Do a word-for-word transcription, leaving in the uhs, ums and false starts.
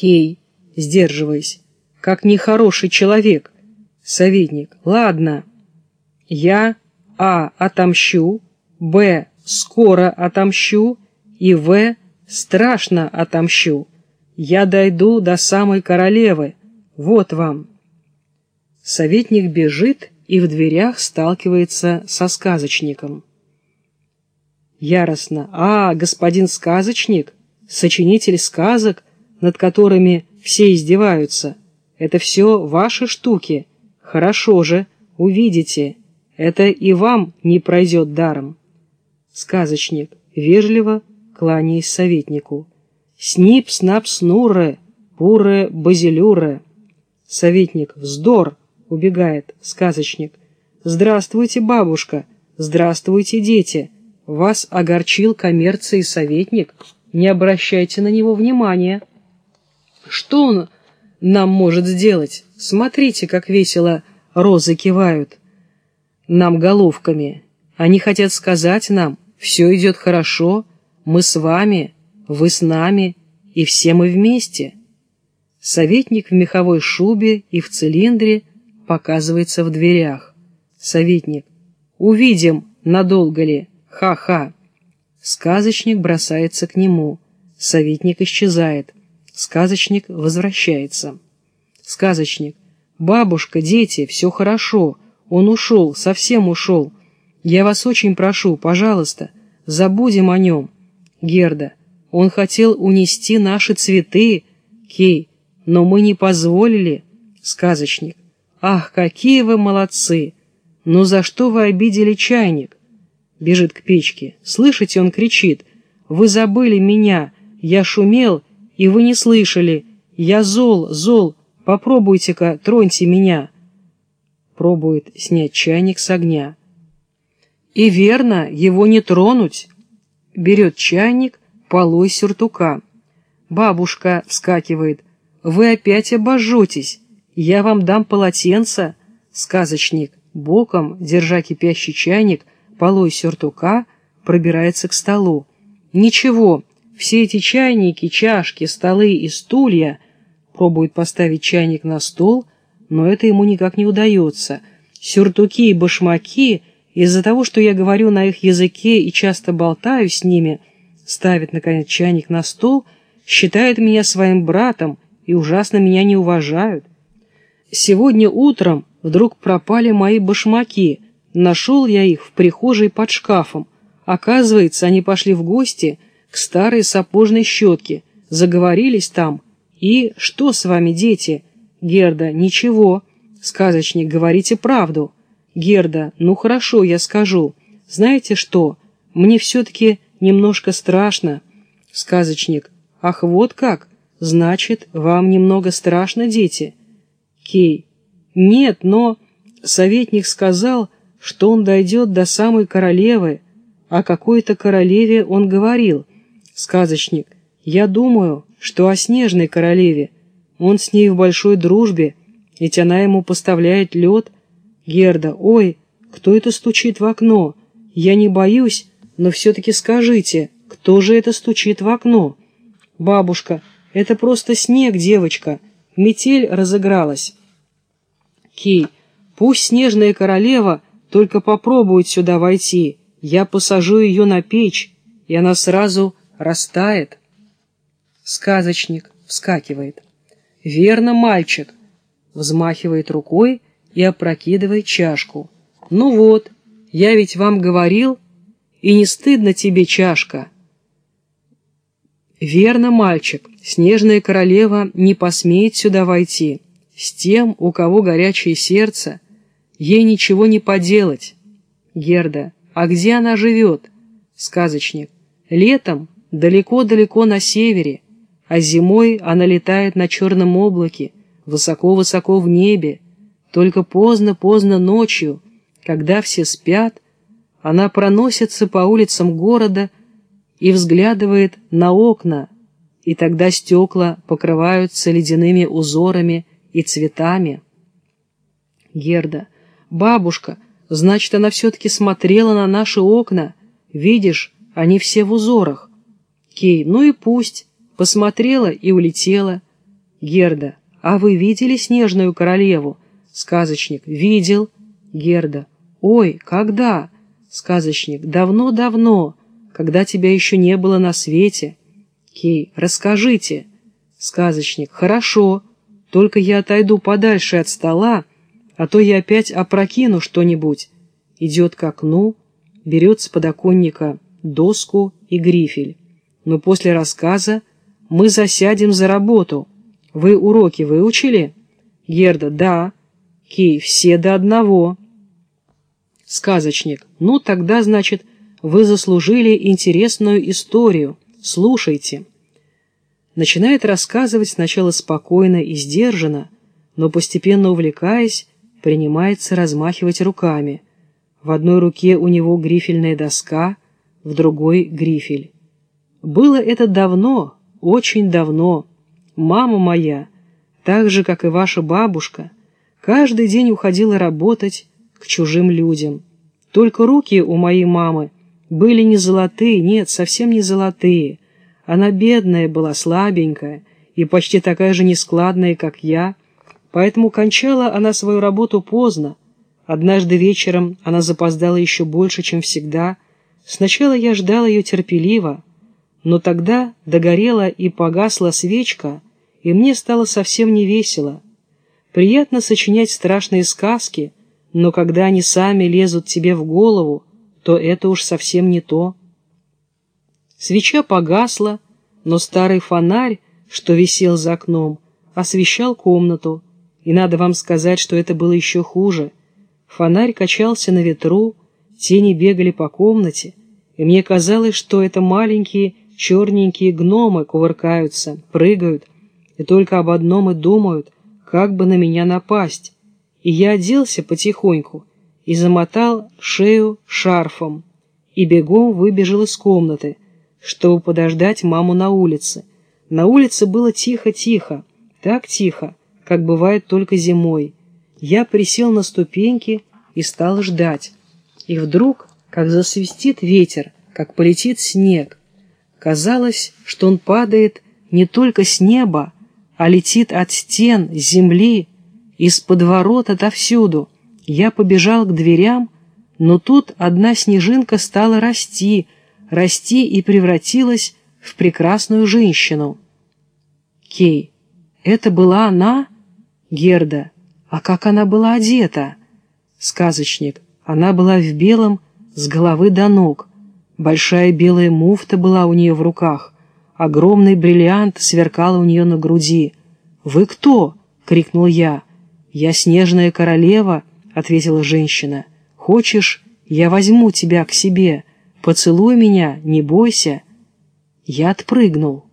Кей, сдерживаясь, как нехороший человек. Советник, ладно. Я, а, отомщу, б, скоро отомщу и в, страшно отомщу. Я дойду до самой королевы. Вот вам. Советник бежит и в дверях сталкивается со сказочником. Яростно. А, господин сказочник, сочинитель сказок, над которыми все издеваются. Это все ваши штуки. Хорошо же, увидите. Это и вам не пройдет даром. Сказочник, вежливо кланяясь советнику. Снип-снап-снурре, пуре-базилюре. Советник, вздор, убегает. Сказочник. Здравствуйте, бабушка. Здравствуйте, дети. Вас огорчил коммерцией советник. Не обращайте на него внимания. Что он нам может сделать? Смотрите, как весело розы кивают нам головками. Они хотят сказать нам, все идет хорошо, мы с вами, вы с нами, и все мы вместе. Советник в меховой шубе и в цилиндре показывается в дверях. Советник. Увидим, надолго ли. Ха-ха. Сказочник бросается к нему. Советник исчезает. Сказочник возвращается. Сказочник. Бабушка, дети, все хорошо. Он ушел, совсем ушел. Я вас очень прошу, пожалуйста, забудем о нем. Герда. Он хотел унести наши цветы. Кей. Но мы не позволили. Сказочник. Ах, какие вы молодцы! Но за что вы обидели чайник? Бежит к печке. Слышите, он кричит. Вы забыли меня. Я шумел, и вы не слышали. Я зол, зол. Попробуйте-ка, троньте меня. Пробует снять чайник с огня. И верно, его не тронуть. Берет чайник, полой сюртука. Бабушка вскакивает. Вы опять обожжетесь. Я вам дам полотенце. Сказочник, боком, держа кипящий чайник, полой сюртука, пробирается к столу. Ничего, все эти чайники, чашки, столы и стулья. Пробует поставить чайник на стол, но это ему никак не удается. Сюртуки и башмаки, из-за того, что я говорю на их языке и часто болтаю с ними, ставит, наконец, чайник на стол, считает меня своим братом и ужасно меня не уважают. Сегодня утром вдруг пропали мои башмаки. Нашел я их в прихожей под шкафом. Оказывается, они пошли в гости к старой сапожной щетке, заговорились там. И что с вами, дети? Герда, ничего. Сказочник, говорите правду. Герда, ну хорошо, я скажу. Знаете что? Мне все-таки немножко страшно. Сказочник, ах, вот как? Значит, вам немного страшно, дети? Кей, нет, но... Советник сказал, что он дойдет до самой королевы. О какой-то королеве он говорил. Сказочник, я думаю, что о снежной королеве. Он с ней в большой дружбе, ведь она ему поставляет лед. Герда, ой, кто это стучит в окно? Я не боюсь, но все-таки скажите, кто же это стучит в окно? Бабушка, это просто снег, девочка. Метель разыгралась. Кей, пусть снежная королева только попробует сюда войти. Я посажу ее на печь, и она сразу растает. Сказочник вскакивает. Верно, мальчик. Взмахивает рукой и опрокидывает чашку. Ну вот, я ведь вам говорил, и не стыдно тебе, чашка. Верно, мальчик, снежная королева не посмеет сюда войти. С тем, у кого горячее сердце, ей ничего не поделать. Герда, а где она живет? Сказочник, летом далеко-далеко на севере, а зимой она летает на черном облаке, высоко-высоко в небе. Только поздно-поздно ночью, когда все спят, она проносится по улицам города и взглядывает на окна, и тогда стекла покрываются ледяными узорами и цветами. Герда, бабушка, значит, она все-таки смотрела на наши окна. Видишь, они все в узорах. Кей, ну и пусть. Посмотрела и улетела. Герда. А вы видели снежную королеву? Сказочник. Видел. Герда. Ой, когда? Сказочник. Давно-давно, когда тебя еще не было на свете. Кей. Расскажите. Сказочник. Хорошо, только я отойду подальше от стола, а то я опять опрокину что-нибудь. Идет к окну, берет с подоконника доску и грифель. Но после рассказа мы засядем за работу. Вы уроки выучили? Герда. Да. Кей. Все до одного. Сказочник. Ну, тогда, значит, вы заслужили интересную историю. Слушайте. Начинает рассказывать сначала спокойно и сдержанно, но постепенно увлекаясь, принимается размахивать руками. В одной руке у него грифельная доска, в другой грифель. Было это давно, очень давно. Мама моя, так же, как и ваша бабушка, каждый день уходила работать к чужим людям. Только руки у моей мамы были не золотые, нет, совсем не золотые. Она бедная была, слабенькая и почти такая же нескладная, как я, поэтому кончала она свою работу поздно. Однажды вечером она запоздала еще больше, чем всегда. Сначала я ждал ее терпеливо, но тогда догорела и погасла свечка, и мне стало совсем невесело. Приятно сочинять страшные сказки, но когда они сами лезут тебе в голову, то это уж совсем не то. Свеча погасла, но старый фонарь, что висел за окном, освещал комнату, и надо вам сказать, что это было еще хуже. Фонарь качался на ветру, тени бегали по комнате, и мне казалось, что это маленькие черненькие гномы кувыркаются, прыгают, и только об одном и думают, как бы на меня напасть. И я оделся потихоньку и замотал шею шарфом, и бегом выбежал из комнаты, чтобы подождать маму на улице. На улице было тихо-тихо, так тихо, как бывает только зимой. Я присел на ступеньки и стал ждать. И вдруг, как засвистит ветер, как полетит снег. Казалось, что он падает не только с неба, а летит от стен, земли, из-под ворот, отовсюду. Я побежал к дверям, но тут одна снежинка стала расти, расти и превратилась в прекрасную женщину. Кей. Это была она? Герда. А как она была одета? Сказочник. Она была в белом с головы до ног. Большая белая муфта была у нее в руках. Огромный бриллиант сверкал у нее на груди. «Вы кто?» — крикнул я. «Я снежная королева», — ответила женщина. «Хочешь, я возьму тебя к себе? Поцелуй меня, не бойся». Я отпрыгнул.